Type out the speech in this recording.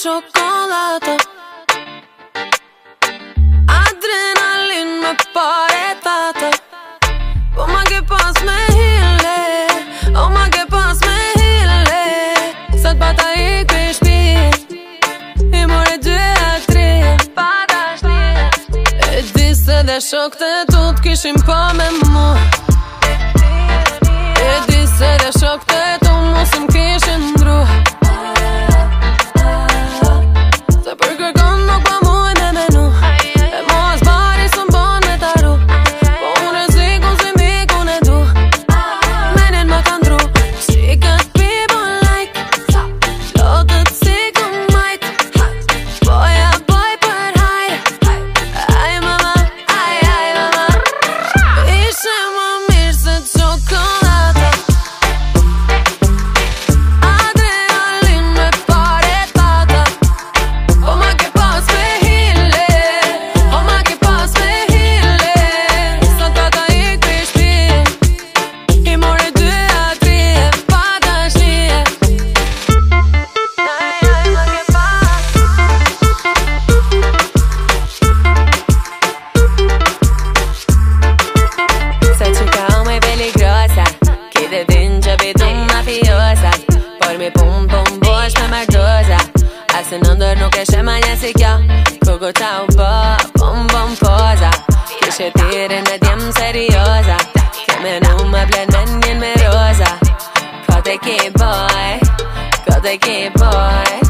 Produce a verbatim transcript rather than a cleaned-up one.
shokolata. Adrenalin me pare tata. Po ma ke pas me hile, o ma ke pas me hile. Sot pata i kry shpi, i more dy e tri, pata shni. E di se dhe shokët e tu t'kishin po me mu. E di se dhe shokët e tu mu se m'kishin ndru. Se për kërkon nuk pa mu e me menu. E mo as bari së m'bon me taru. Po unë e zikun si mikun e du. Menin më ka ndru. She got people like lotët si ku majt. Boja boj për hajt. Aj mama, aj aj mama. Ishe më mirë se çokolata. Adrenalin me pare tata. O ma ke pas me hile, o ma ke pas me hile. Sot tata i kry shpi, i more dy a tri e pata shnie. Aj aj ma ke pas. Se qika u me peligrosa, kite din që pitum mafiosa. Por mi pum pum bosh me mardoza. Asë në ndër nuk e shema një si kjo. Kuku qa u bo, pum pum poza. Kishe tirin e djem serioza. Keme nu më blen men njën me roza. Kote ki boy, kote ki boy.